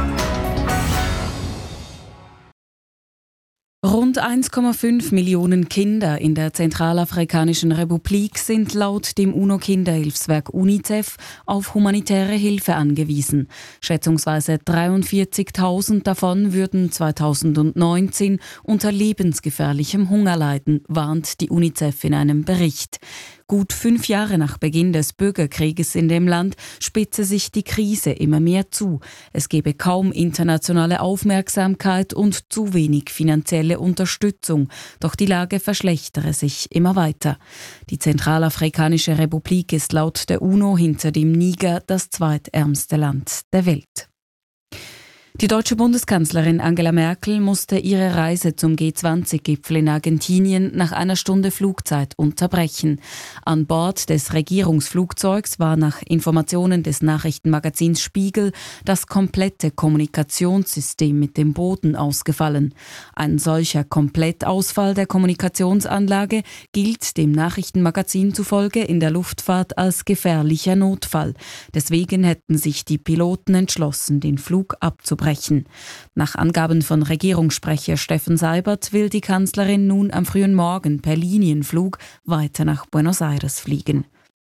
Rund 1,5 Millionen Kinder in der Zentralafrikanischen Republik sind laut dem UNO-Kinderhilfswerk UNICEF auf humanitäre Hilfe angewiesen. Schätzungsweise 43.000 davon würden 2019 unter lebensgefährlichem Hunger leiden, warnt die UNICEF in einem Bericht. Gut 5 Jahre nach Beginn des Bürgerkrieges in dem Land spitze sich die Krise immer mehr zu. Es gebe kaum internationale Aufmerksamkeit und zu wenig finanzielle Unterstützung. Doch die Lage verschlechtere sich immer weiter. Die Zentralafrikanische Republik ist laut der UNO hinter dem Niger das zweitärmste Land der Welt. Die deutsche Bundeskanzlerin Angela Merkel musste ihre Reise zum G20-Gipfel in Argentinien nach einer Stunde Flugzeit unterbrechen. An Bord des Regierungsflugzeugs war nach Informationen des Nachrichtenmagazins Spiegel das komplette Kommunikationssystem mit dem Boden ausgefallen. Ein solcher Komplettausfall der Kommunikationsanlage gilt dem Nachrichtenmagazin zufolge in der Luftfahrt als gefährlicher Notfall. Deswegen hätten sich die Piloten entschlossen, den Flug abzubrechen. Nach Angaben von Regierungssprecher Steffen Seibert will die Kanzlerin nun am frühen Morgen per Linienflug weiter nach Buenos Aires fliegen.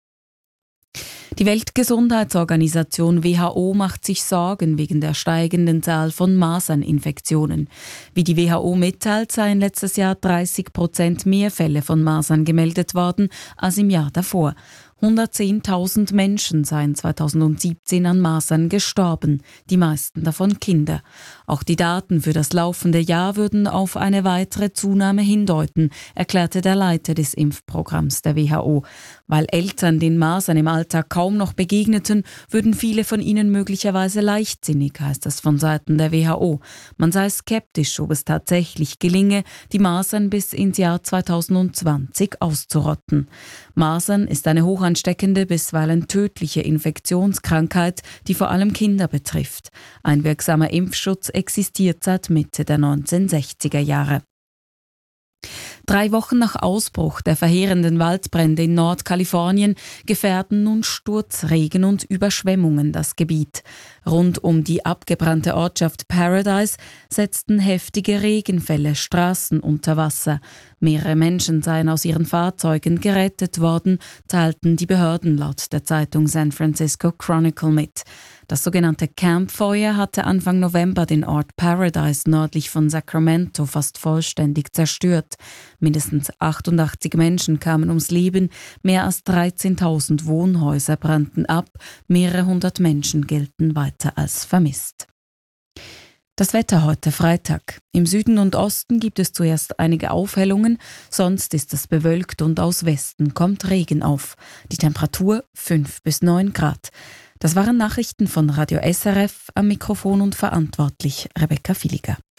Die Weltgesundheitsorganisation WHO macht sich Sorgen wegen der steigenden Zahl von Maserninfektionen. Wie die WHO mitteilt, seien letztes Jahr 30% mehr Fälle von Masern gemeldet worden als im Jahr davor. 110.000 Menschen seien 2017 an Masern gestorben, die meisten davon Kinder. Auch die Daten für das laufende Jahr würden auf eine weitere Zunahme hindeuten, erklärte der Leiter des Impfprogramms der WHO. Weil Eltern den Masern im Alltag kaum noch begegneten, würden viele von ihnen möglicherweise leichtsinnig, heißt es von Seiten der WHO. Man sei skeptisch, ob es tatsächlich gelinge, die Masern bis ins Jahr 2020 auszurotten. Masern ist eine hochansteckende, bisweilen tödliche Infektionskrankheit, die vor allem Kinder betrifft. Ein wirksamer Impfschutz existiert seit Mitte der 1960er Jahre. 3 Wochen nach Ausbruch der verheerenden Waldbrände in Nordkalifornien gefährden nun Sturzregen und Überschwemmungen das Gebiet. Rund um die abgebrannte Ortschaft Paradise setzten heftige Regenfälle Straßen unter Wasser. Mehrere Menschen seien aus ihren Fahrzeugen gerettet worden, teilten die Behörden laut der Zeitung San Francisco Chronicle mit. Das sogenannte Camp Fire hatte Anfang November den Ort Paradise nördlich von Sacramento fast vollständig zerstört. Mindestens 88 Menschen kamen ums Leben, mehr als 13.000 Wohnhäuser brannten ab, mehrere hundert Menschen gelten weiter als vermisst. Das Wetter heute Freitag. Im Süden und Osten gibt es zuerst einige Aufhellungen, sonst ist es bewölkt und aus Westen kommt Regen auf. Die Temperatur 5 bis 9 Grad. Das waren Nachrichten von Radio SRF, am Mikrofon und verantwortlich Rebecca Villiger.